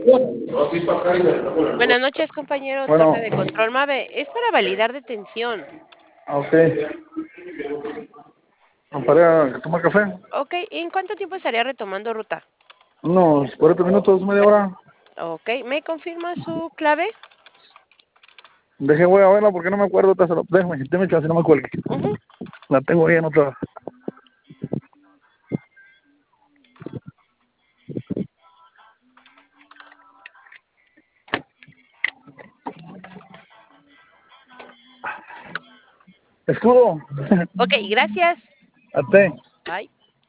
Buenas noches, compañero. Bueno, Torre de control MAVE. Es para validar detención. ok. Para tomar café. Ok, ¿en cuánto tiempo estaría retomando ruta? Unos 40 minutos, media hora. Ok, ¿me confirma su clave? Voy a verla porque no me acuerdo. Déjame chance, no me cuelgue. Ujú. La tengo ahí en otra. Escudo. Ok, gracias. Até. Bye.